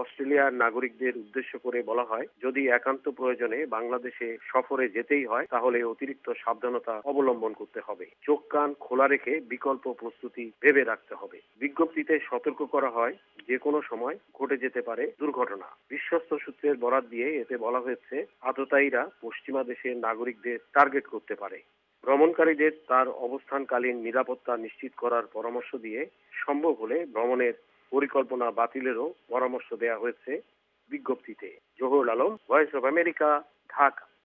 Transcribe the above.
অস্ট্রেলিয়ার নাগরিকদের উদ্দেশ্য করে বলা হয়, যদি একান্ত প্রয়োজনে বাংলাদেশে সফরে যেতেই হয় তাহলে অতিরিক্ত সাবধানতা অবলম্বন করতে হবে। চোখ কান খোলা রেখে বিকল্প প্রস্তুতি ভেবে রাখতে হবে। বিজ্ঞপ্তিতে সতর্ক করা হয় যে কোনো সময় ঘটে যেতে পারে দুর্ঘটনা। বিশ্বস্ত সূত্রের বরাত দিয়ে এতে বলা হয়েছে, আততায়ীরা পশ্চিমা দেশের নাগরিকদের টার্গেট করতে পারে। ভ্রমণকারীদের তার অবস্থানকালীন নিরাপত্তা নিশ্চিত করার পরামর্শ দিয়ে সম্ভব হলে ভ্রমণের পরিকল্পনা বাতিলেরও পরামর্শ দেওয়া হয়েছে বিজ্ঞপ্তিতে। Zahurul Alam, voice of America, Dhaka.